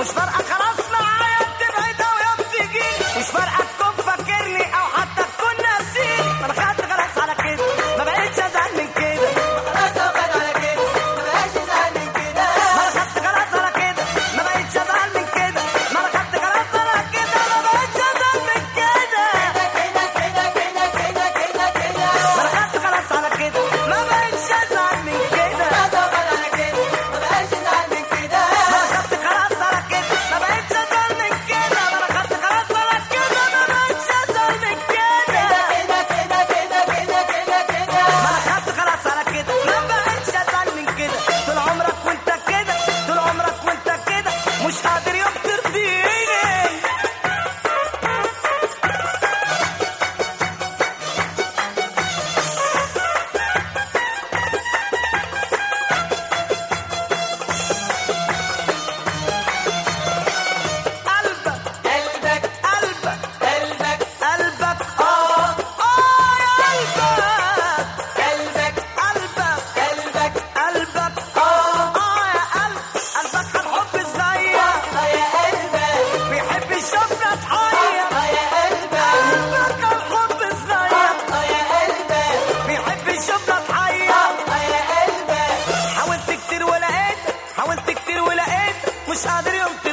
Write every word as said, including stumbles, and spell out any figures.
مش فارقه خلاص معايا بتبعد او يا بتيجي، مش فارقه تكون فاكرني او حتى تكون ناسيني، ما انا خدت خلاص على كده ما بقتش ازعل من كده، خلاص واخد على كده ما بقاش ازعل من كده، ما انا خدت خلاص على كده ما بقتش ازعل من كده، ما انا خدت خلاص على كده ما بقتش ازعل من كده، كده كده كده كده كده كده ما انا خدت خلاص على كده ما بقتش ازعل من كده، خلاص واخد على كده ما بقاش ازعل من كده، ما انا خدت خلاص على كده ما بقتش ازعل من كده، ما انا خدت خلاص على كده ما بقتش ازعل من كده، كده كده كده كده كده كده ما انا خدت خلاص على كده ما بقتش ازعل من كده، طول عمرك وانت كده طول عمرك وانت كده مش قادر يوم ترضيني. قلبك قلبك قلبك قلبك قلبك اه اه يا قلبك قلبك قلبك قلبك قلبك اه اه يا قلب قلبك عن حب صغير اه يا قلبك بيحب يشوفنا اتحير، اه يا قلبك قلبك عن حب صغير اه يا قلبك بيحب يشوفنا اتحير، اه يا قلبك حاولت كتير ولقيت حاولت كتير ولقيت مش قادر يوم